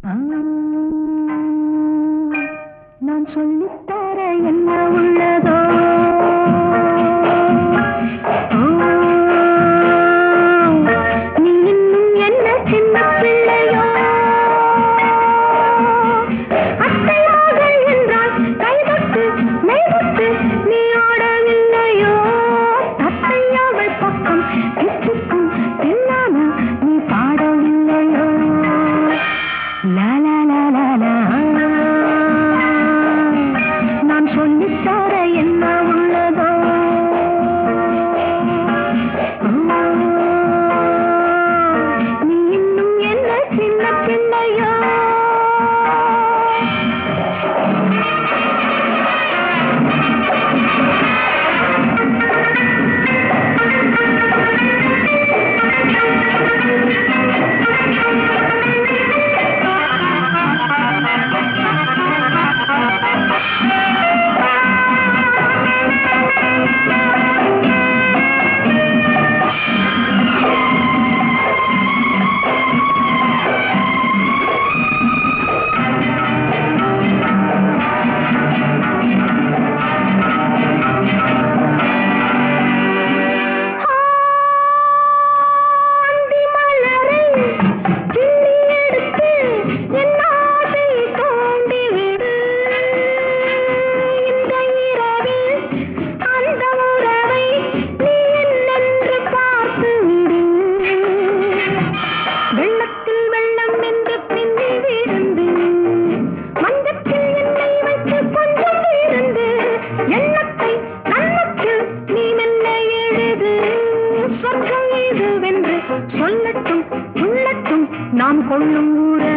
நான் சொல்லித்தர என்ன உள்ளதோ நீ இன்னும் என்ன சின்ன பிள்ளையோ அத்தை மகள் என்றால் கைதட்டு மெய்தட்டு நீ ஆடவில்லையோ தத்தை அவள் பக்கம் கிட்டுக்கும் இல்லாம நீ பாடவில்லையோ லா லா லா லா லா நான் சொல்லித்தர என்ன உள்ளதோ நீ இன்னும் என்ன சின்ன பிள்ளையோ நாம் கொள்ளும் ஊரே